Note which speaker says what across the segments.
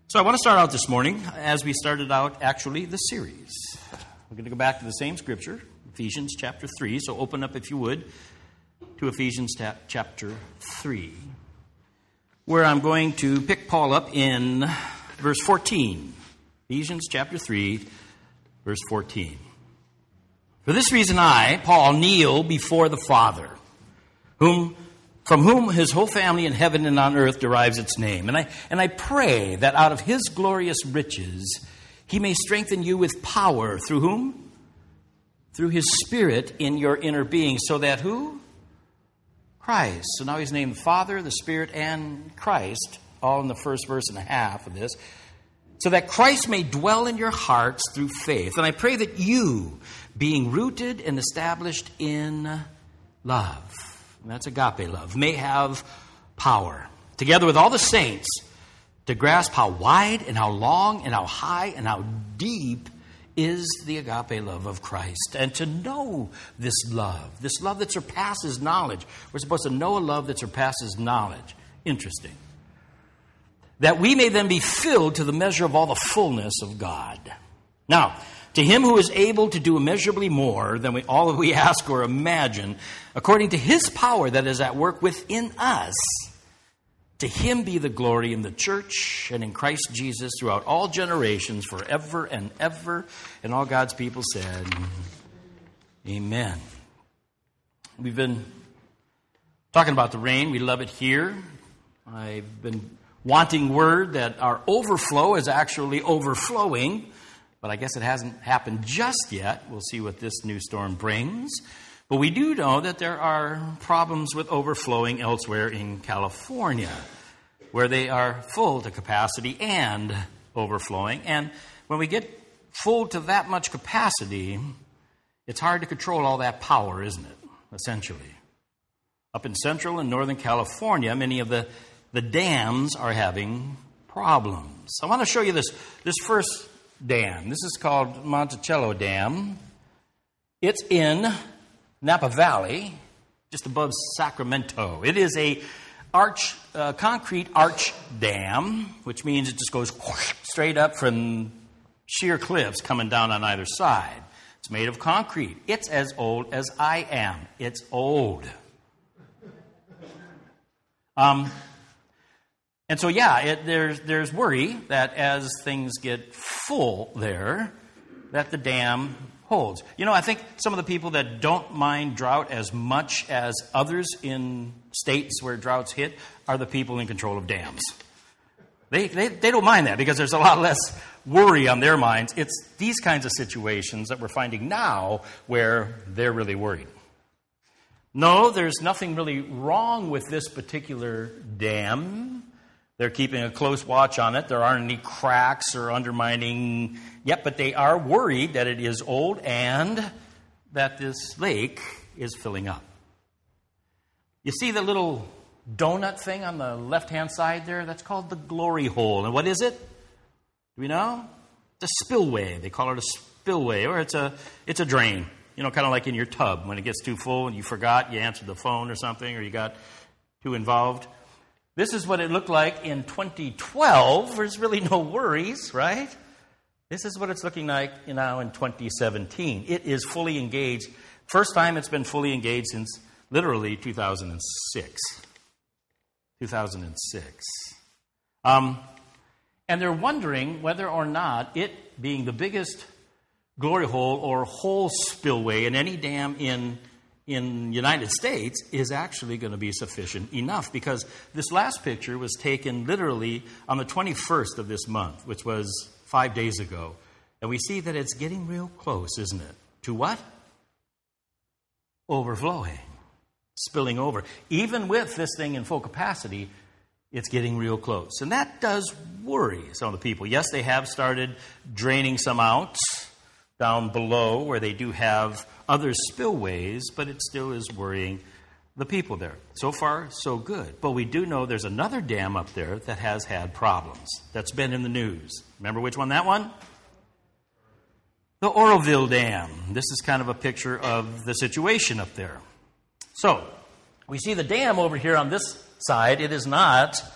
Speaker 1: So I want to start out this morning, as we started out, actually, the series. We're going to go back to the same scripture, Ephesians chapter 3. So open up, if you would, to Ephesians chapter 3, where I'm going to pick Paul up in verse 14. Ephesians chapter 3, verse 14. For this reason I, Paul, kneel before the Father, from whom his whole family in heaven and on earth derives its name. And I pray that out of his glorious riches he may strengthen you with power. Through whom? Through his Spirit in your inner being. So that who? Christ. So now he's named Father, the Spirit, and Christ, all in the first verse and a half of this. So that Christ may dwell in your hearts through faith. And I pray that you, being rooted and established in love, and that's agape love, may have power, together with all the saints, to grasp how wide and how long and how high and how deep is the agape love of Christ, and to know this love that surpasses knowledge. We're supposed to know a love that surpasses knowledge. Interesting. That we may then be filled to the measure of all the fullness of God. Now, to him who is able to do immeasurably more than all we ask or imagine, according to his power that is at work within us, to him be the glory in the church and in Christ Jesus throughout all generations, forever and ever. And all God's people said, amen. We've been talking about the rain. We love it here. I've been wanting word that our overflow is actually overflowing. But I guess it hasn't happened just yet. We'll see what this new storm brings. But we do know that there are problems with overflowing elsewhere in California, where they are full to capacity and overflowing. And when we get full to that much capacity, it's hard to control all that power, isn't it? Essentially. Up in central and northern California, many of the dams are having problems. I want to show you this first dam. This is called Monticello Dam. It's in Napa Valley, just above Sacramento. It is a concrete arch dam, which means it just goes straight up from sheer cliffs coming down on either side. It's made of concrete. It's as old as I am. It's old. And so, there's worry that as things get full there, that the dam holds. You know, I think some of the people that don't mind drought as much as others in states where droughts hit are the people in control of dams. They don't mind that because there's a lot less worry on their minds. It's these kinds of situations that we're finding now where they're really worried. No, there's nothing really wrong with this particular dam. They're keeping a close watch on it. There aren't any cracks or undermining yet, but they are worried that it is old and that this lake is filling up. You see the little donut thing on the left-hand side there? That's called the glory hole. And what is it? Do we know? It's a spillway. They call it a spillway, or it's a drain. You know, kind of like in your tub. When it gets too full and you forgot, you answered the phone or something, or you got too involved. This is what it looked like in 2012. There's really no worries, right? This is what it's looking like now in 2017. It is fully engaged. First time it's been fully engaged since literally 2006. 2006. And they're wondering whether or not it being the biggest glory hole or hole spillway in any dam in United States is actually going to be sufficient enough, because this last picture was taken literally on the 21st of this month, which was 5 days ago. And we see that it's getting real close, isn't it? To what? Overflowing. Spilling over. Even with this thing in full capacity, it's getting real close. And that does worry some of the people. Yes, they have started draining some out down below where they do have other spillways, but it still is worrying the people there. So far, so good. But we do know there's another dam up there that has had problems. That's been in the news. Remember which one that one? The Oroville Dam. This is kind of a picture of the situation up there. So, we see the dam over here on this side. It is not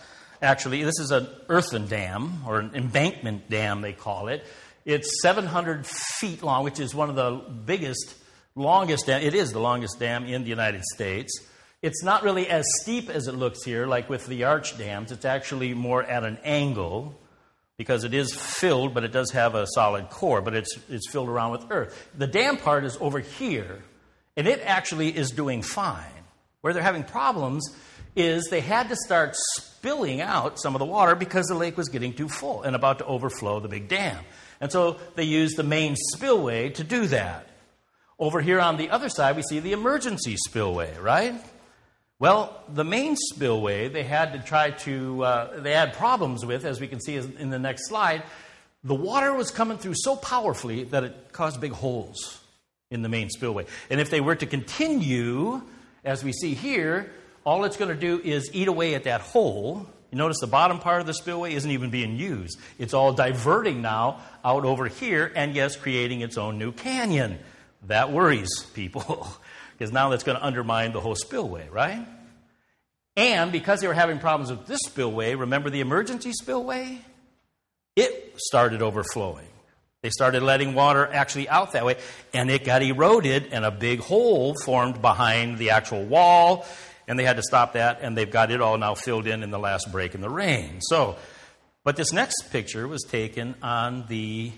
Speaker 1: actually. This is an earthen dam, or an embankment dam, they call it. It's 700 feet long, which is one of the longest dam. It is the longest dam in the United States. It's not really as steep as it looks here, like with the arch dams. It's actually more at an angle, because it is filled, but it does have a solid core, but it's filled around with earth. The dam part is over here, and it actually is doing fine. Where they're having problems is they had to start spilling out some of the water because the lake was getting too full and about to overflow the big dam. And so they used the main spillway to do that. Over here on the other side, we see the emergency spillway, right? Well, the main spillway they had to they had problems with, as we can see in the next slide. The water was coming through so powerfully that it caused big holes in the main spillway. And if they were to continue, as we see here, all it's going to do is eat away at that hole. You notice the bottom part of the spillway isn't even being used. It's all diverting now out over here and, yes, creating its own new canyon. That worries people because now that's going to undermine the whole spillway, right? And because they were having problems with this spillway, remember the emergency spillway? It started overflowing. They started letting water actually out that way, and it got eroded, and a big hole formed behind the actual wall, and they had to stop that, and they've got it all now filled in the last break in the rain. But this next picture was taken on the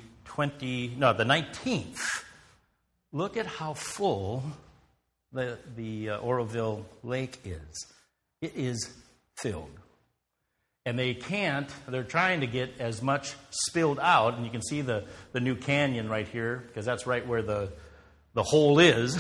Speaker 1: 19th. Look at how full the Oroville Lake is. It is filled. And they're trying to get as much spilled out, and you can see the new canyon right here, because that's right where the hole is.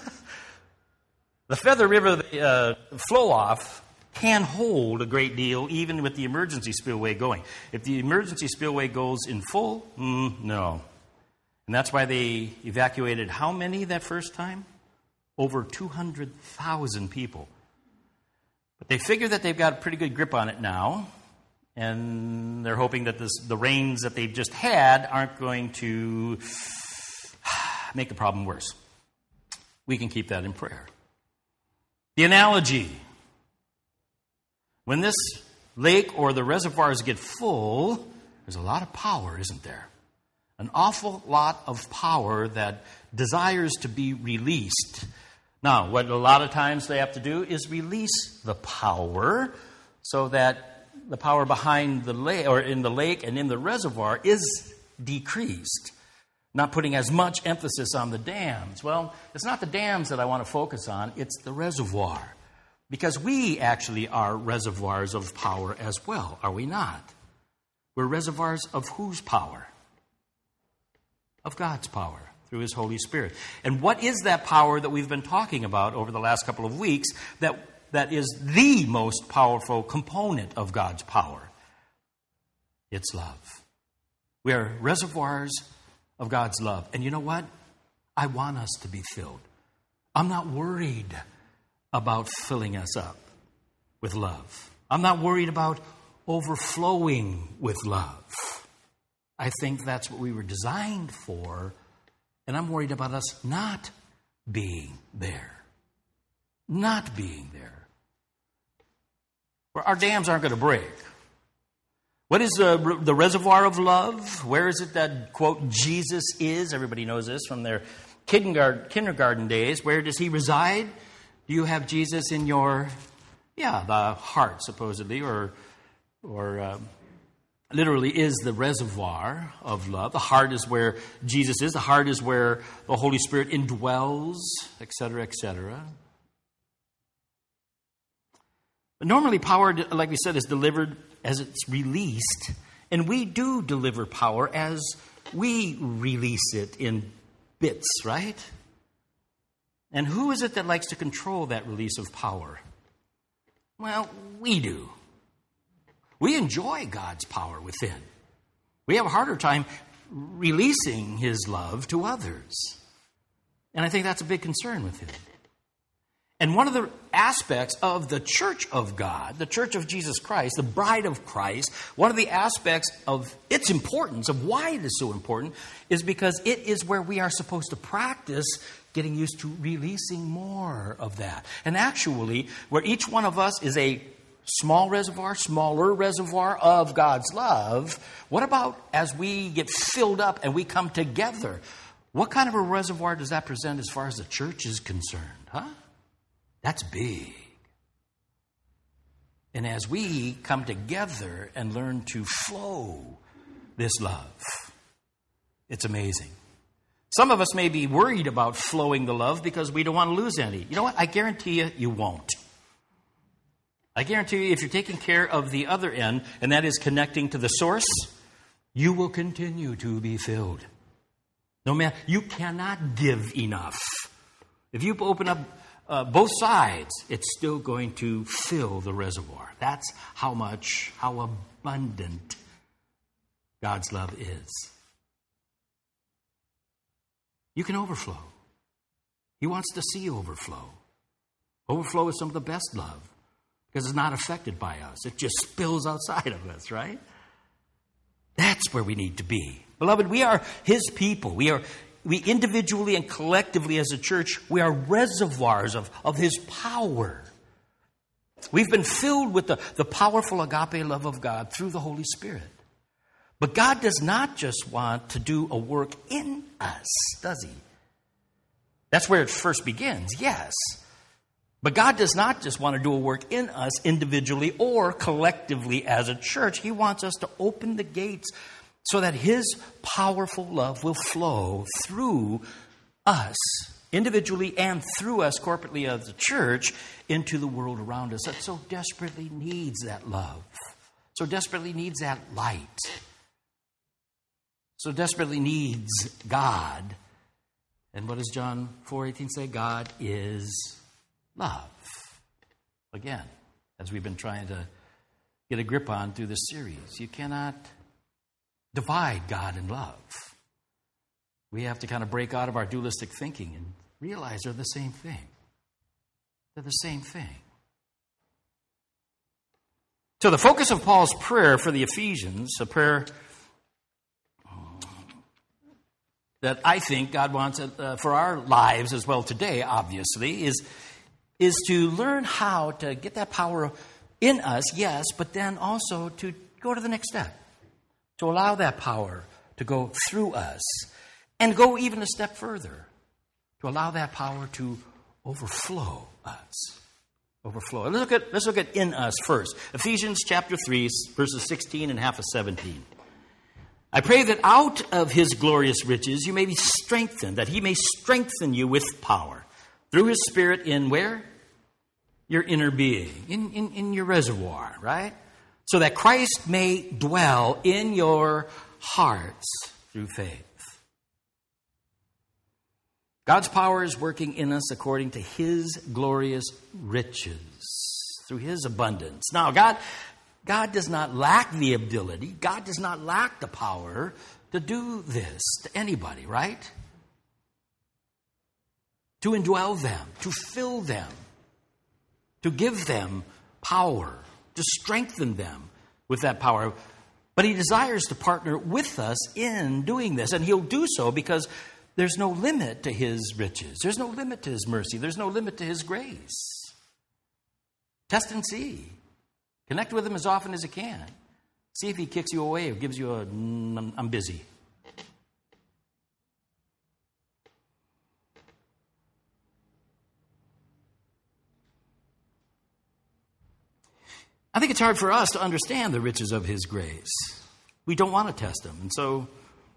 Speaker 1: The Feather River flow-off can hold a great deal, even with the emergency spillway going. If the emergency spillway goes in full, no. And that's why they evacuated how many that first time? Over 200,000 people. But they figure that they've got a pretty good grip on it now, and they're hoping that the rains that they've just had aren't going to make the problem worse. We can keep that in prayer. The analogy. When this lake or the reservoirs get full, there's a lot of power, isn't there? An awful lot of power that desires to be released. Now, what a lot of times they have to do is release the power so that the power behind the lake, or in the lake and in the reservoir, is decreased. Not putting as much emphasis on the dams. Well, it's not the dams that I want to focus on, it's the reservoir. Because we actually are reservoirs of power as well, are we not? We're reservoirs of whose power? Of God's power, through His Holy Spirit. And what is that power that we've been talking about over the last couple of weeks that is the most powerful component of God's power? It's love. We are reservoirs of God's love. And you know what? I want us to be filled. I'm not worried about filling us up with love. I'm not worried about overflowing with love. I think that's what we were designed for, and I'm worried about us not being there. Not being there. Our dams aren't going to break. What is the reservoir of love? Where is it that, quote, Jesus is? Everybody knows this from their kindergarten days. Where does He reside? Do you have Jesus in your, the heart, supposedly, or literally is the reservoir of love. The heart is where Jesus is. The heart is where the Holy Spirit indwells, etc., etc. But normally power, like we said, is delivered as it's released. And we do deliver power as we release it in bits, right? And who is it that likes to control that release of power? Well, we do. We enjoy God's power within. We have a harder time releasing His love to others. And I think that's a big concern with Him. And one of the aspects of the church of God, the church of Jesus Christ, the bride of Christ, one of the aspects of its importance, of why it is so important, is because it is where we are supposed to practice getting used to releasing more of that. And actually, where each one of us is a smaller reservoir of God's love. What about as we get filled up and we come together? What kind of a reservoir does that present as far as the church is concerned? Huh? That's big. And as we come together and learn to flow this love, it's amazing. Some of us may be worried about flowing the love because we don't want to lose any. You know what? I guarantee you won't. I guarantee you if you're taking care of the other end, and that is connecting to the source, you will continue to be filled. No matter, you cannot give enough. If you open up both sides, it's still going to fill the reservoir. That's how abundant God's love is. You can overflow. He wants to see overflow. Overflow is some of the best love because it's not affected by us. It just spills outside of us, right? That's where we need to be. Beloved, we are His people. We individually and collectively as a church, we are reservoirs of His power. We've been filled with the powerful agape love of God through the Holy Spirit. But God does not just want to do a work in us, does He? That's where it first begins, yes. But God does not just want to do a work in us individually or collectively as a church. He wants us to open the gates so that His powerful love will flow through us individually and through us corporately as a church into the world around us that so desperately needs that love, so desperately needs that light, so desperately needs God. And what does John 4:18 say? God is love. Again, as we've been trying to get a grip on through this series, you cannot divide God and love. We have to kind of break out of our dualistic thinking and realize they're the same thing. They're the same thing. So the focus of Paul's prayer for the Ephesians, a prayer that I think God wants for our lives as well today, obviously, is to learn how to get that power in us, yes, but then also to go to the next step, to allow that power to go through us and go even a step further, to allow that power to overflow us. Overflow. Let's look at in us first. Ephesians chapter 3, verses 16 and half of 17. I pray that out of His glorious riches you may be strengthened, that He may strengthen you with power through His Spirit in where? Your inner being, in your reservoir, right? So that Christ may dwell in your hearts through faith. God's power is working in us according to His glorious riches, through His abundance. Now, God does not lack the ability, God does not lack the power to do this to anybody, right? To indwell them, to fill them, to give them power, to strengthen them with that power. But He desires to partner with us in doing this. And He'll do so because there's no limit to His riches. There's no limit to His mercy. There's no limit to His grace. Test and see. Connect with Him as often as you can. See if He kicks you away or gives you a, I'm busy. I think it's hard for us to understand the riches of His grace. We don't want to test Him. And so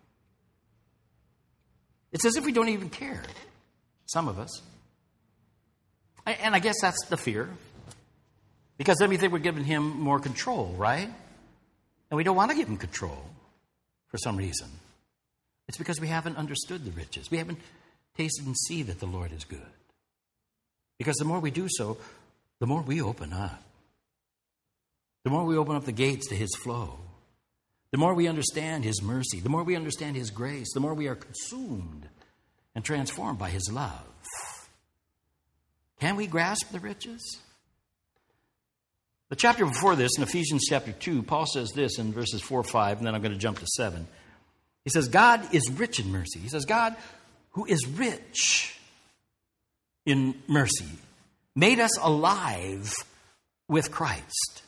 Speaker 1: it's as if we don't even care. Some of us. And I guess that's the fear. Because then we think we're giving Him more control, right? And we don't want to give Him control for some reason. It's because we haven't understood the riches. We haven't tasted and seen that the Lord is good. Because the more we do so, the more we open up. The more we open up the gates to His flow. The more we understand His mercy. The more we understand His grace. The more we are consumed and transformed by His love. Can we grasp the riches? The chapter before this, in Ephesians chapter 2, Paul says this in verses 4, 5, and then I'm going to jump to 7. He says, God is rich in mercy. He says, God, who is rich in mercy, made us alive with Christ.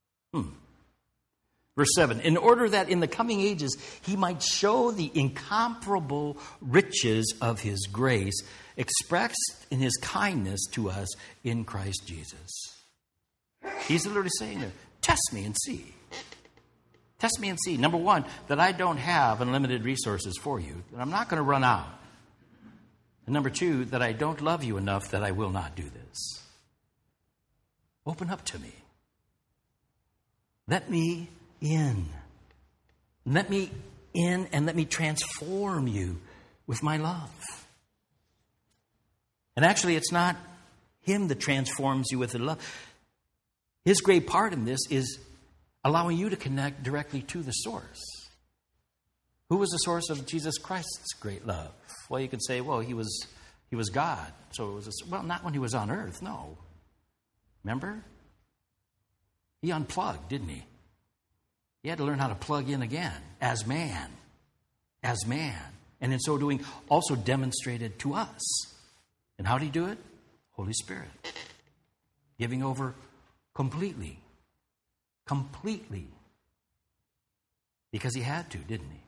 Speaker 1: Verse 7, in order that in the coming ages he might show the incomparable riches of his grace expressed in his kindness to us in Christ Jesus. He's literally saying there, test me and see. Test me and see. Number one, that I don't have unlimited resources for you, that I'm not going to run out. And number two, that I don't love you enough that I will not do this. Open up to me. Let me in. Let me in and let me transform you with my love. And actually, it's not him that transforms you with the love. His great part in this is allowing you to connect directly to the source. Who was the source of Jesus Christ's great love? Well, you could say, well, he was God. So it was not when he was on earth, no. Remember? He unplugged, didn't he? He had to learn how to plug in again as man. As man. And in so doing, also demonstrated to us. And how did he do it? Holy Spirit. Giving over completely. Completely. Because he had to, didn't he?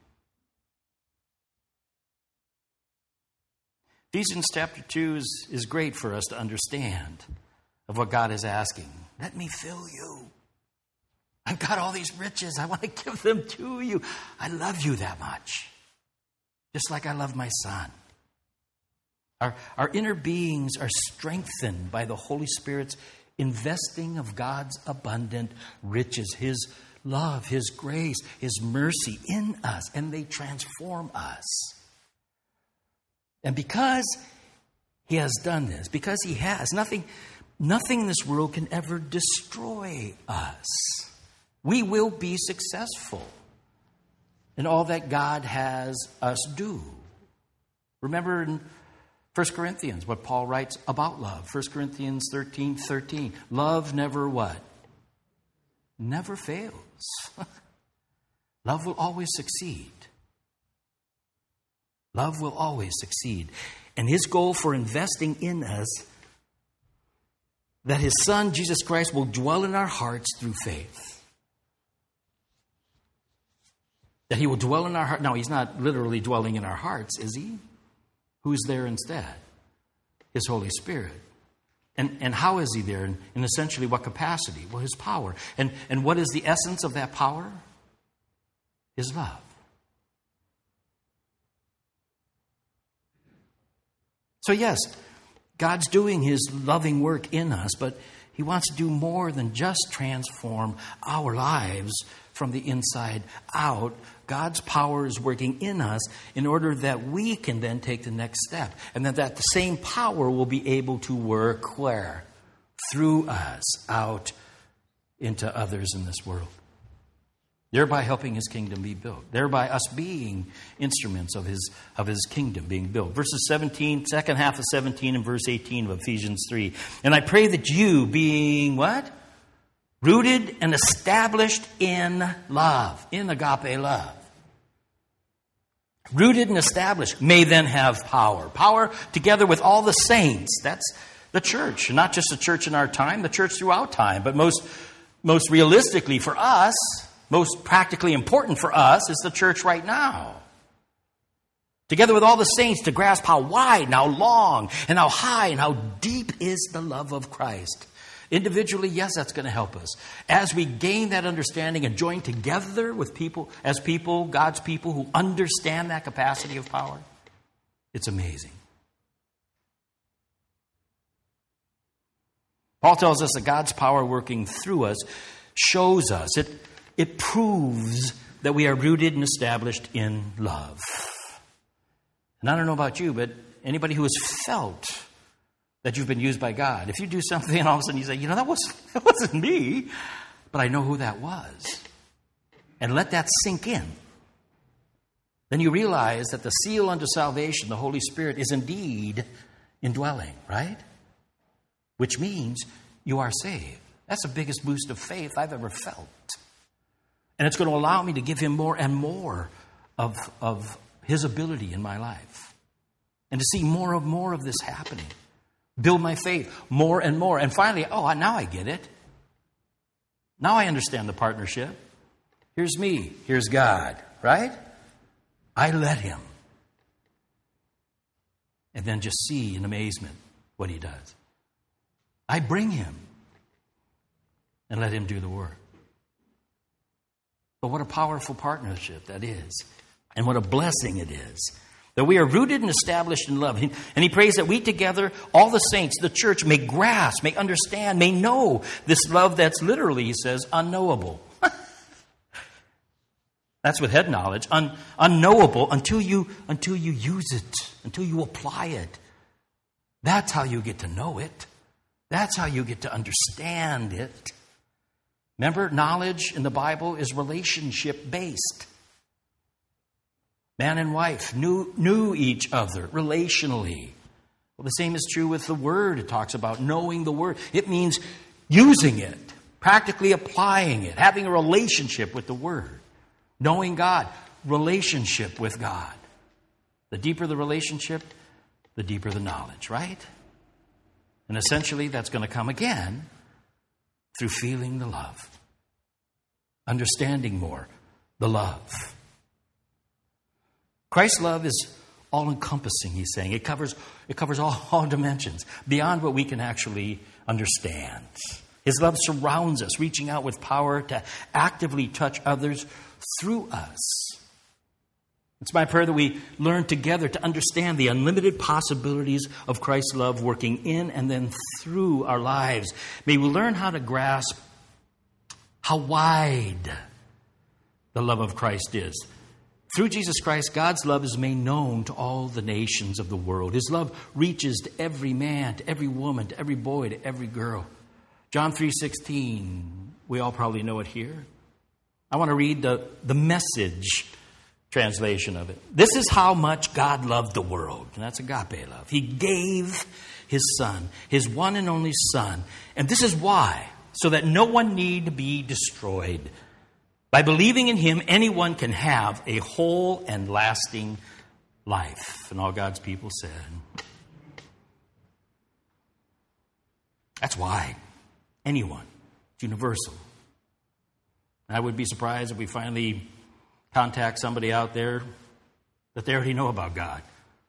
Speaker 1: Ephesians chapter 2 is great for us to understand of what God is asking. Let me fill you. I've got all these riches. I want to give them to you. I love you that much. Just like I love my son. Our inner beings are strengthened by the Holy Spirit's investing of God's abundant riches, His love, His grace, His mercy in us, and they transform us. And because He has done this, because He has, nothing in this world can ever destroy us. We will be successful in all that God has us do. Remember in 1 Corinthians, what Paul writes about love. 1 Corinthians 13:13. Love never what? Never fails. Love will always succeed. Love will always succeed. And His goal for investing in us, that His Son, Jesus Christ, will dwell in our hearts through faith. That He will dwell in our heart. Now, He's not literally dwelling in our hearts, is He? Who's there instead? His Holy Spirit. And how is He there? In essentially what capacity? Well, His power. And what is the essence of that power? His love. So yes, God's doing His loving work in us, but He wants to do more than just transform our lives from the inside out. God's power is working in us in order that we can then take the next step. And that the same power will be able to work where? Through us out into others in this world. Thereby helping His kingdom be built. Thereby us being instruments of His kingdom being built. Verses 17, second half of 17 and verse 18 of Ephesians 3. And I pray that you being what? Rooted and established in love. In agape love. Rooted and established may then have power. Power together with all the saints. That's the church. Not just the church in our time, the church throughout time. But most realistically for us, most practically important for us is the church right now. Together with all the saints to grasp how wide and how long and how high and how deep is the love of Christ. Individually, yes, that's going to help us. As we gain that understanding and join together with people, as people, God's people who understand that capacity of power, it's amazing. Paul tells us that God's power working through us shows us, it proves that we are rooted and established in love. And I don't know about you, but anybody who has felt that you've been used by God, if you do something and all of a sudden you say, that wasn't me, but I know who that was. And let that sink in. Then you realize that the seal unto salvation, the Holy Spirit, is indeed indwelling, right? Which means you are saved. That's the biggest boost of faith I've ever felt. And it's going to allow me to give Him more and more of His ability in my life. And to see more of this happening. Build my faith more and more. And finally, now I get it. Now I understand the partnership. Here's me. Here's God, right? I let him. And then just see in amazement what he does. I bring him and let him do the work. But what a powerful partnership that is. And what a blessing it is. That we are rooted and established in love. And he prays that we together, all the saints, the church, may grasp, may understand, may know this love that's literally, he says, unknowable. That's with head knowledge. Unknowable until you use it, until you apply it. That's how you get to know it. That's how you get to understand it. Remember, knowledge in the Bible is relationship-based. Man and wife knew each other relationally. Well, the same is true with the Word. It talks about knowing the Word. It means using it, practically applying it, having a relationship with the Word. Knowing God, relationship with God. The deeper the relationship, the deeper the knowledge, right? And essentially that's going to come again through feeling the love. Understanding more the love. Christ's love is all-encompassing, he's saying. It covers all dimensions, beyond what we can actually understand. His love surrounds us, reaching out with power to actively touch others through us. It's my prayer that we learn together to understand the unlimited possibilities of Christ's love working in and then through our lives. May we learn how to grasp how wide the love of Christ is. Through Jesus Christ, God's love is made known to all the nations of the world. His love reaches to every man, to every woman, to every boy, to every girl. John 3:16, we all probably know it here. I want to read the Message translation of it. This is how much God loved the world. And that's agape love. He gave his Son, his one and only Son. And this is why, so that no one need be destroyed. By believing in him, anyone can have a whole and lasting life. And all God's people said. That's why. Anyone. It's universal. I would be surprised if we finally contact somebody out there that they already know about God.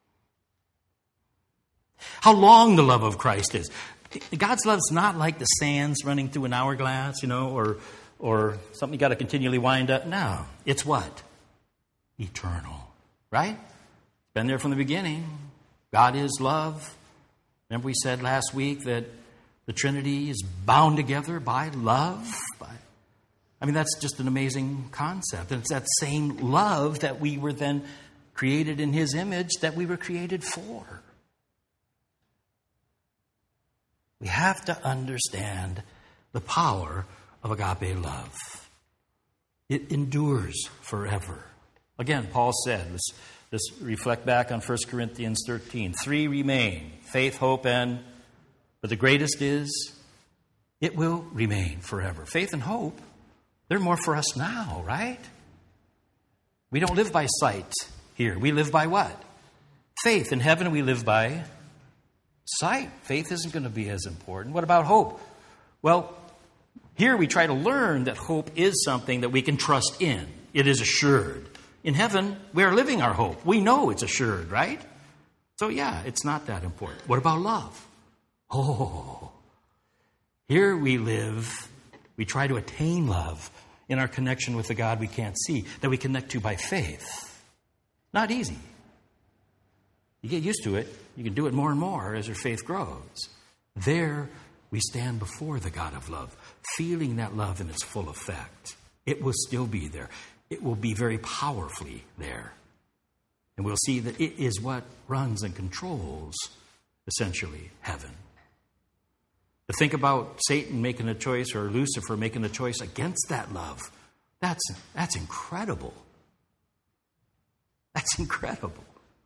Speaker 1: How long the love of Christ is. God's love is not like the sands running through an hourglass, or something you got to continually wind up. No, it's what? Eternal, right? It's been there from the beginning. God is love. Remember we said last week that the Trinity is bound together by love. That's just an amazing concept. And it's that same love that we were then created in his image that we were created for. We have to understand the power of agape love. It endures forever. Again, Paul said, let's reflect back on 1 Corinthians 13. 3 remain, faith, hope, but the greatest is, it will remain forever. Faith and hope, they're more for us now, right? We don't live by sight here. We live by what? Faith. In heaven, we live by sight. Faith isn't going to be as important. What about hope? Well, here we try to learn that hope is something that we can trust in. It is assured. In heaven, we are living our hope. We know it's assured, right? So yeah, it's not that important. What about love? Oh, here we live, we try to attain love in our connection with the God we can't see, that we connect to by faith. Not easy. You get used to it. You can do it more and more as your faith grows. There we stand before the God of love, feeling that love in its full effect. It will still be there. It will be very powerfully there. And we'll see that it is what runs and controls, essentially, heaven. To think about Satan making a choice or Lucifer making a choice against that love, that's incredible. That's incredible.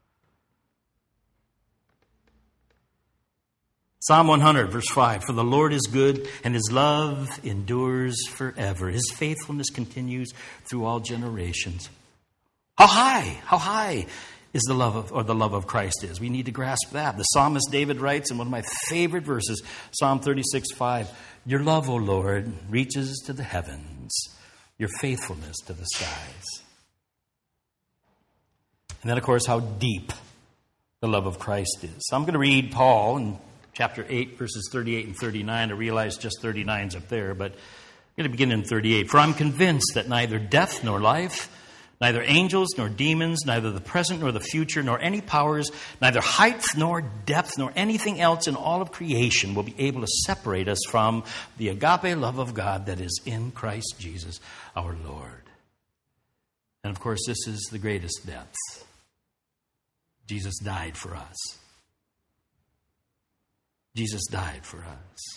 Speaker 1: Psalm 100, verse 5, for the Lord is good, and his love endures forever. His faithfulness continues through all generations. How high is the love of Christ is. We need to grasp that. The psalmist David writes in one of my favorite verses, Psalm 36:5, "Your love, O Lord, reaches to the heavens, your faithfulness to the skies." And then, of course, how deep the love of Christ is. So I'm going to read Paul in chapter 8, verses 38 and 39. I realize just 39's up there, but I'm going to begin in 38. "For I'm convinced that neither death nor life, neither angels nor demons, neither the present nor the future, nor any powers, neither height nor depth, nor anything else in all of creation will be able to separate us from the agape love of God that is in Christ Jesus our Lord." And of course, this is the greatest depth. Jesus died for us. Jesus died for us.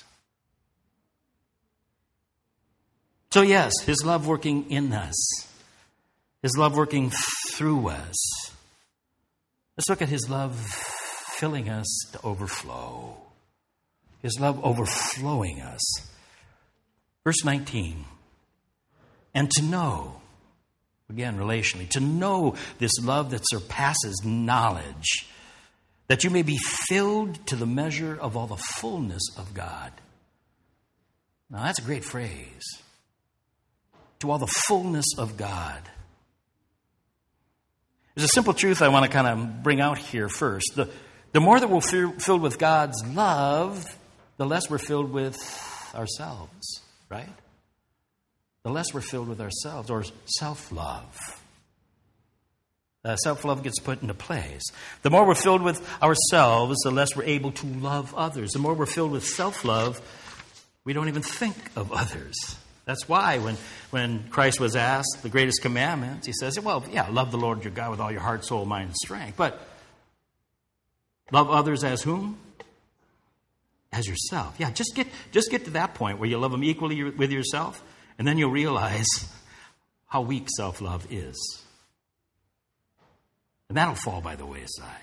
Speaker 1: So yes, His love working in us. His love working through us. Let's look at His love filling us to overflow. His love overflowing us. Verse 19. "And to know," again relationally, "to know this love that surpasses knowledge, that you may be filled to the measure of all the fullness of God." Now that's a great phrase. To all the fullness of God. There's a simple truth I want to kind of bring out here first. The more that we're filled with God's love, the less we're filled with ourselves, right? The less we're filled with ourselves, or self-love. Self-love gets put into place. The more we're filled with ourselves, the less we're able to love others. The more we're filled with self-love, we don't even think of others. That's why when Christ was asked the greatest commandments, He says, well, yeah, love the Lord your God with all your heart, soul, mind, and strength. But love others as whom? As yourself. Yeah, just get to that point where you love them equally with yourself, and then you'll realize how weak self-love is. And that'll fall by the wayside.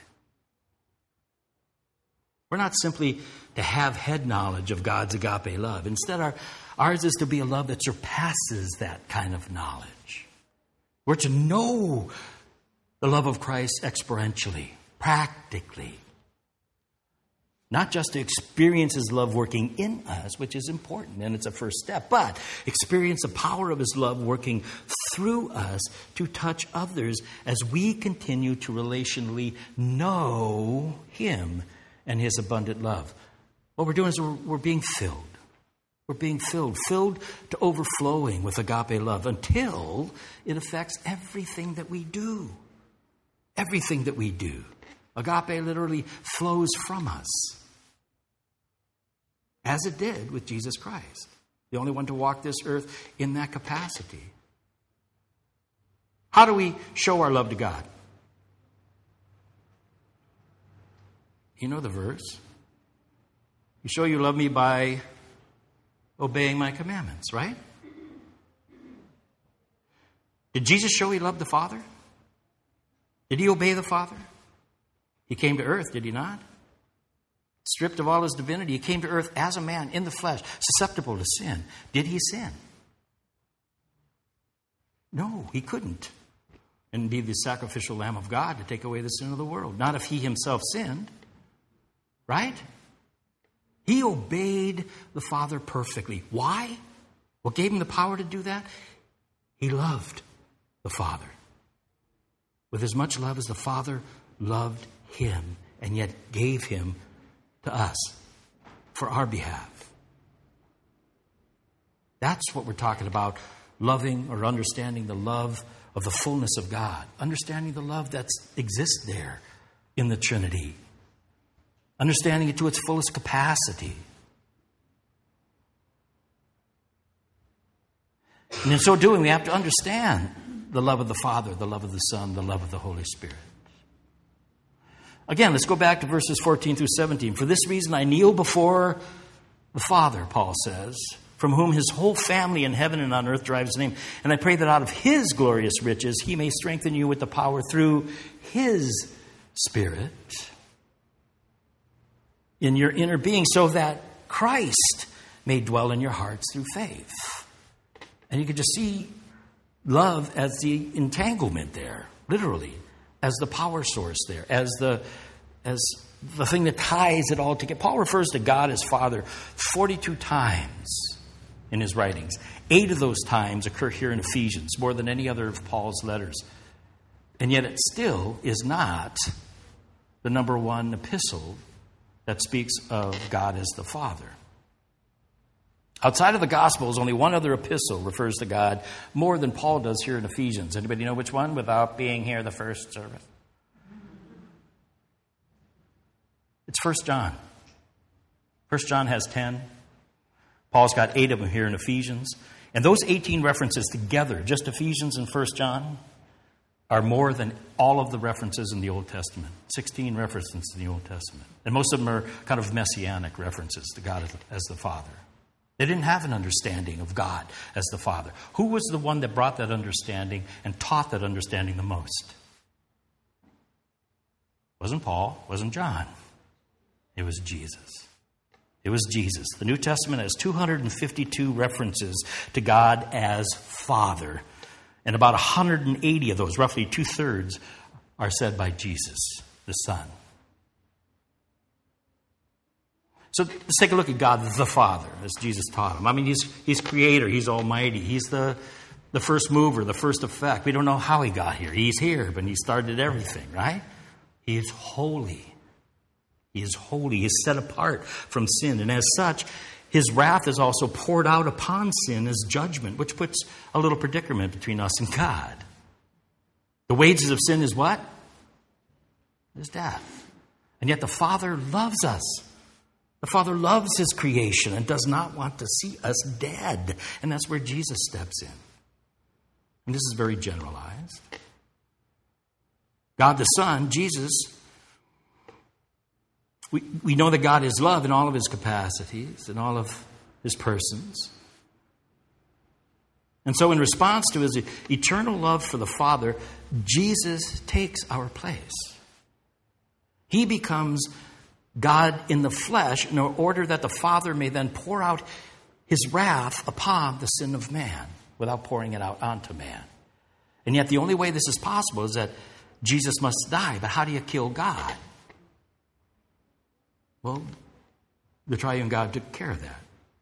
Speaker 1: We're not simply to have head knowledge of God's agape love. Instead, ours is to be a love that surpasses that kind of knowledge. We're to know the love of Christ experientially, practically. Not just to experience His love working in us, which is important, and it's a first step, but experience the power of His love working through us to touch others as we continue to relationally know Him and His abundant love. What we're doing is we're being filled. We're being filled to overflowing with agape love until it affects everything that we do. Everything that we do. Agape literally flows from us. As it did with Jesus Christ, the only one to walk this earth in that capacity. How do we show our love to God? You know the verse. You show you love me by obeying my commandments, right? Did Jesus show He loved the Father? Did He obey the Father? He came to earth, did He not? Stripped of all His divinity, He came to earth as a man in the flesh, susceptible to sin. Did He sin? No, He couldn't. And be the sacrificial Lamb of God to take away the sin of the world. Not if He Himself sinned. Right? He obeyed the Father perfectly. Why? What gave Him the power to do that? He loved the Father. With as much love as the Father loved Him, and yet gave Him to us for our behalf. That's what we're talking about, loving or understanding the love of the fullness of God. Understanding the love that exists there in the Trinity. Understanding it to its fullest capacity. And in so doing, we have to understand the love of the Father, the love of the Son, the love of the Holy Spirit. Again, let's go back to verses 14 through 17. "For this reason I kneel before the Father," Paul says, "from whom His whole family in heaven and on earth derives His name. And I pray that out of His glorious riches He may strengthen you with the power through His Spirit in your inner being, so that Christ may dwell in your hearts through faith." And you can just see love as the entanglement there, literally. as the power source there, as the thing that ties it all together. Paul refers to God as Father 42 times in his writings. 8 of those times occur here in Ephesians, more than any other of Paul's letters. And yet it still is not the number one epistle that speaks of God as the Father. Outside of the Gospels, only one other epistle refers to God more than Paul does here in Ephesians. Anybody know which one without being here the first service? It's 1 John. 1 John has 10. Paul's got 8 of them here in Ephesians. And those 18 references together, just Ephesians and 1 John, are more than all of the references in the Old Testament. 16 references in the Old Testament. And most of them are kind of messianic references to God as the Father. They didn't have an understanding of God as the Father. Who was the one that brought that understanding and taught that understanding the most? It wasn't Paul, it wasn't John. It was Jesus. It was Jesus. The New Testament has 252 references to God as Father. And about 180 of those, roughly 2/3, are said by Jesus, the Son. So let's take a look at God the Father, as Jesus taught him. I mean, he's creator, he's almighty, he's the first mover, the first effect. We don't know how he got here. He's here, but he started everything, right? He is holy. He is holy. He is set apart from sin. And as such, his wrath is also poured out upon sin as judgment, which puts a little predicament between us and God. The wages of sin is what? Is death. And yet the Father loves us. The Father loves his creation and does not want to see us dead. And that's where Jesus steps in. And this is very generalized. God the Son, Jesus, we know that God is love in all of his capacities, in all of his persons. And so in response to his eternal love for the Father, Jesus takes our place. He becomes God in the flesh in order that the Father may then pour out his wrath upon the sin of man without pouring it out onto man. And yet the only way this is possible is that Jesus must die. But how do you kill God? Well, the triune God took care of that.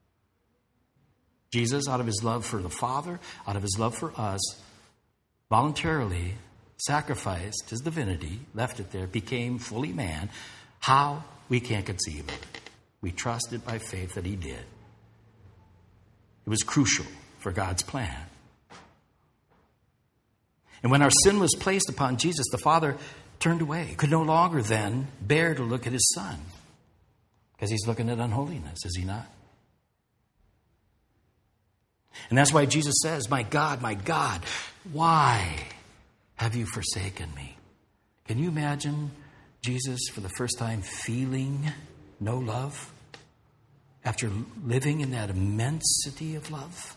Speaker 1: Jesus, out of his love for the Father, out of his love for us, voluntarily sacrificed his divinity, left it there, became fully man. How? We can't conceive of it. We trusted by faith that he did. It was crucial for God's plan. And when our sin was placed upon Jesus, the Father turned away, could no longer then bear to look at his Son. Because he's looking at unholiness, is he not? And that's why Jesus says, my God, why have you forsaken me? Can you imagine Jesus for the first time feeling no love after living in that immensity of love?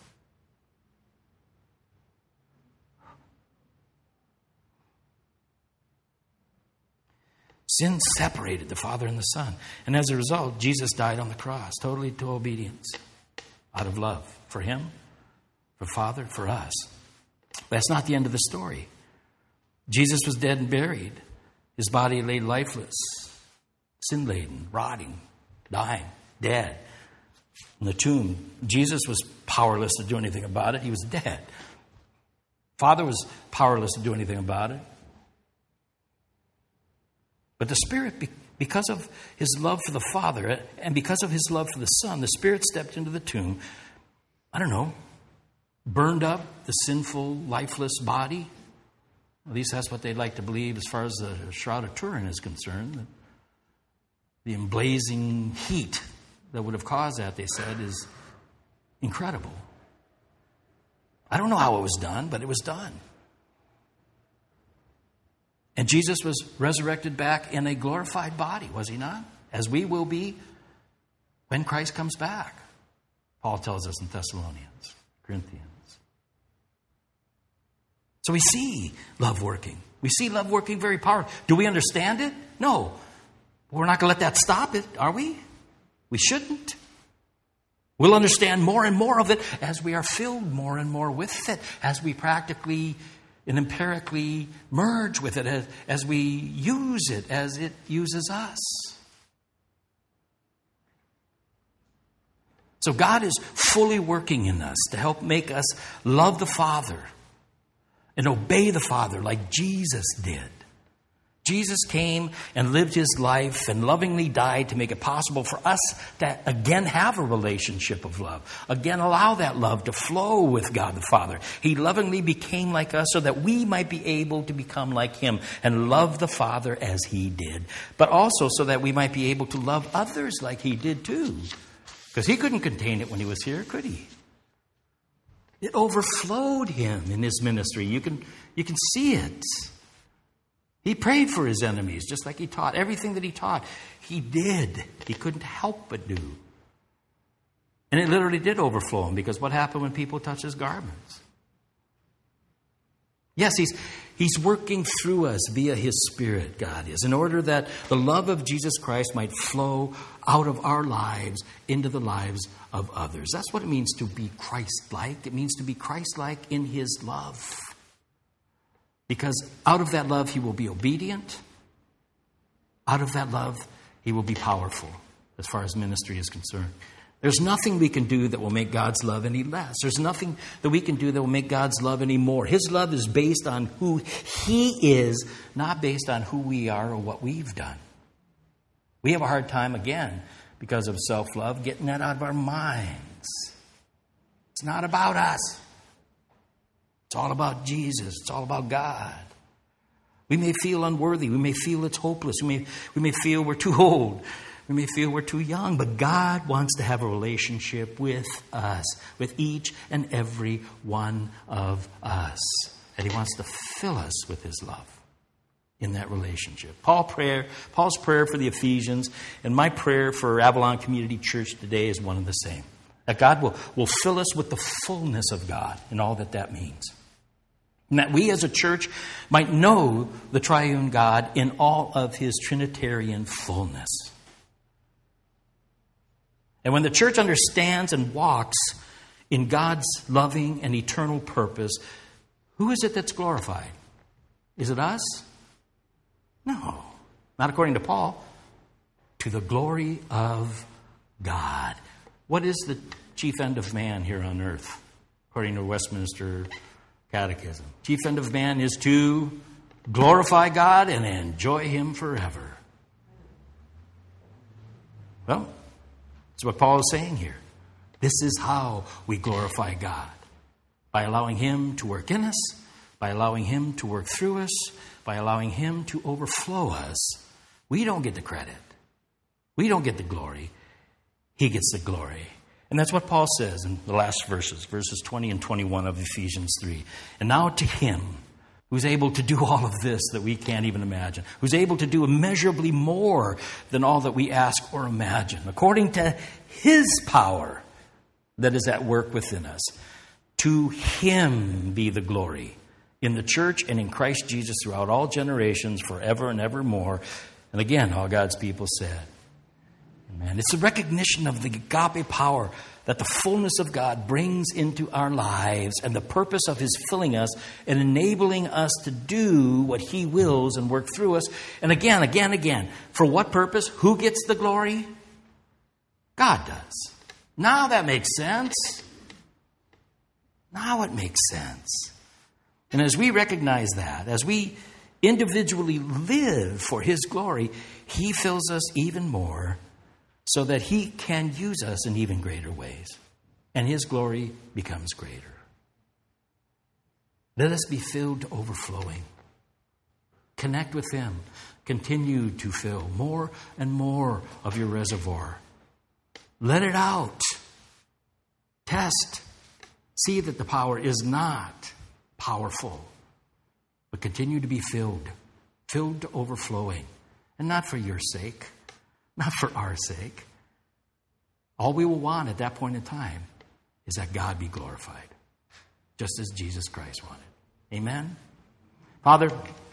Speaker 1: Sin separated the Father and the Son. And as a result, Jesus died on the cross, totally to obedience, out of love for him, for Father, for us. But that's not the end of the story. Jesus was dead and buried. His body lay lifeless, sin-laden, rotting, dying, dead. In the tomb, Jesus was powerless to do anything about it. He was dead. Father was powerless to do anything about it. But the Spirit, because of his love for the Father and because of his love for the Son, the Spirit stepped into the tomb, burned up the sinful, lifeless body. At least that's what they'd like to believe as far as the Shroud of Turin is concerned. The emblazing heat that would have caused that, they said, is incredible. I don't know how it was done, but it was done. And Jesus was resurrected back in a glorified body, was he not? As we will be when Christ comes back. Paul tells us in Thessalonians, Corinthians. So we see love working. We see love working very powerfully. Do we understand it? No. We're not going to let that stop it, are we? We shouldn't. We'll understand more and more of it as we are filled more and more with it, as we practically and empirically merge with it as we use it, as it uses us. So God is fully working in us to help make us love the Father and obey the Father like Jesus did. Jesus came and lived his life and lovingly died to make it possible for us to again have a relationship of love. Again, allow that love to flow with God the Father. He lovingly became like us so that we might be able to become like him and love the Father as he did. But also so that we might be able to love others like he did too. Because he couldn't contain it when he was here, could he? It overflowed him in his ministry. You can see it. He prayed for his enemies, just like he taught. Everything that he taught, he did. He couldn't help but do. And it literally did overflow him, because what happened when people touch his garments? Yes, he's working through us via his Spirit, God is, in order that the love of Jesus Christ might flow out of our lives into the lives of others. That's what it means to be Christ-like. It means to be Christ-like in his love. Because out of that love, he will be obedient. Out of that love, he will be powerful as far as ministry is concerned. There's nothing we can do that will make God's love any less. There's nothing that we can do that will make God's love any more. His love is based on who he is, not based on who we are or what we've done. We have a hard time, again, because of self-love, getting that out of our minds. It's not about us. It's all about Jesus. It's all about God. We may feel unworthy. We may feel it's hopeless. We may feel we're too old. We may feel we're too young. But God wants to have a relationship with us, with each and every one of us. And he wants to fill us with his love in that relationship. Paul's prayer for the Ephesians and my prayer for Avalon Community Church today is one and the same. That God will fill us with the fullness of God and all that means. And that we as a church might know the triune God in all of his Trinitarian fullness. And when the church understands and walks in God's loving and eternal purpose, who is it that's glorified? Is it us? No, not according to Paul. To the glory of God. What is the chief end of man here on earth, according to Westminster Catechism? Chief end of man is to glorify God and enjoy him forever. Well, that's what Paul is saying here. This is how we glorify God. By allowing him to work in us, by allowing him to work through us, by allowing him to overflow us. We don't get the credit. We don't get the glory. He gets the glory. And that's what Paul says in the last verses 20 and 21 of Ephesians 3. And now to him who's able to do all of this that we can't even imagine, who's able to do immeasurably more than all that we ask or imagine, according to his power that is at work within us. To him be the glory in the church and in Christ Jesus throughout all generations, forever and evermore. And again, all God's people said, amen. It's a recognition of the agape power that the fullness of God brings into our lives and the purpose of his filling us and enabling us to do what he wills and work through us. And again. For what purpose? Who gets the glory? God does. Now that makes sense. Now it makes sense. And as we recognize that, as we individually live for his glory, he fills us even more so that he can use us in even greater ways. And his glory becomes greater. Let us be filled to overflowing. Connect with him. Continue to fill more and more of your reservoir. Let it out. Test. See that the power is not powerful. But continue to be filled to overflowing. And not for your sake. Not for our sake. All we will want at that point in time is that God be glorified. Just as Jesus Christ wanted. Amen? Father,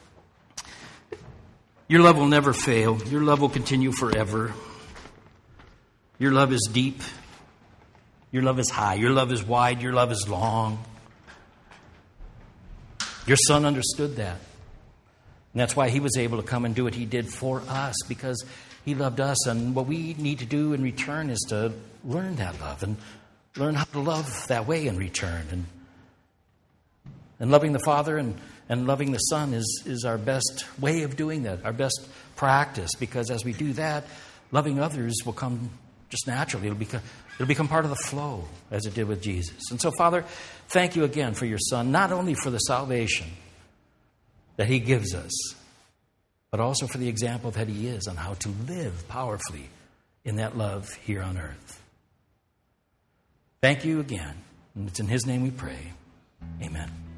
Speaker 1: your love will never fail. Your love will continue forever. Your love is deep. Your love is high. Your love is wide. Your love is long. Your Son understood that. And that's why He was able to come and do what He did for us, because He loved us. And what we need to do in return is to learn that love and learn how to love that way in return. And loving the Father and loving the Son is our best way of doing that, our best practice, because as we do that, loving others will come just naturally. It'll become part of the flow, as it did with Jesus. And so, Father, thank you again for your Son, not only for the salvation that He gives us, but also for the example that He is on how to live powerfully in that love here on earth. Thank you again. And it's in His name we pray. Amen.